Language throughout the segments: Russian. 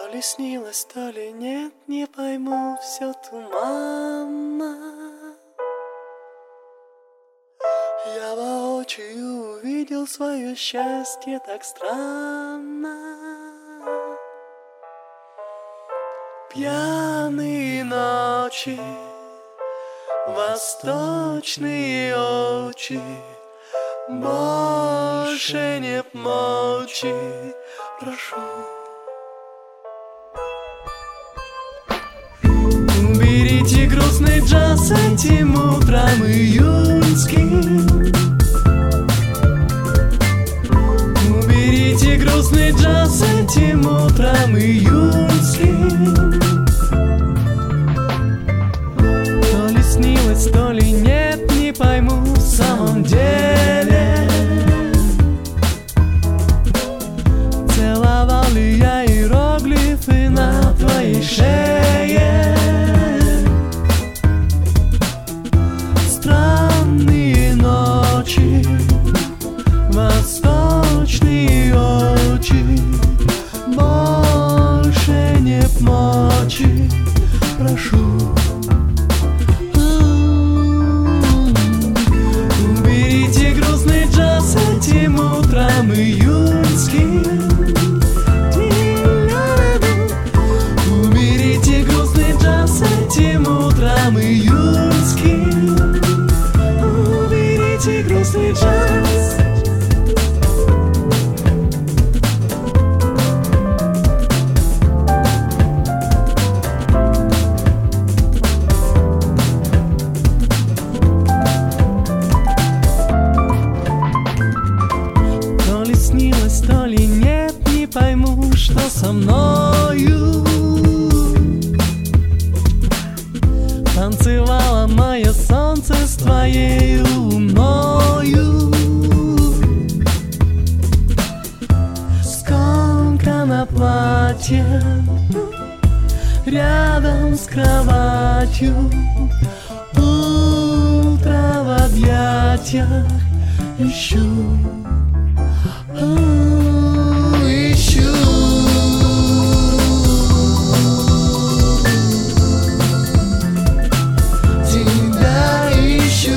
То ли снилось, то ли нет, не пойму, все туманно. Я воочию увидел свое счастье так странно. Пьяные ночи, восточные очи, больше нет мочи, прошу. Уберите грустный джаз этим утром июньским. Уберите грустный джаз этим утром июньским. То ли снилось, то ли нет, не пойму в самом деле. Целовал ли я иероглифы на твоей шее? Странные ночи, восточные очи, больше нет мочи, прошу. Уберите грустный джаз этим утром июньским. Уберите грустный джаз этим утром июньским. Уберите грустный джаз. То ли снилось, то ли нет, не пойму, что со мною. Танцевало мое солнце с твоей луною. Скомкано платье рядом с кроватью. Утро в объятиях ищу. Ищу. Тебя ищу.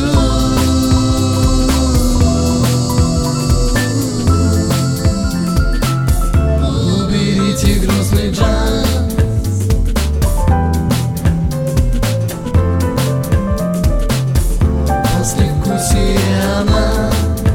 Уберите грустный джаз. Послевкусие она.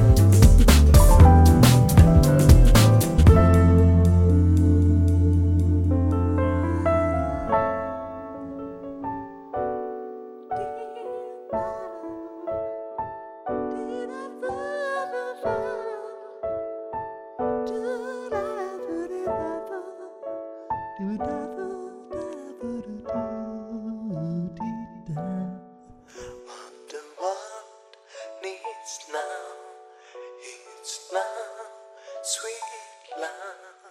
What the world needs now, it's now sweet love.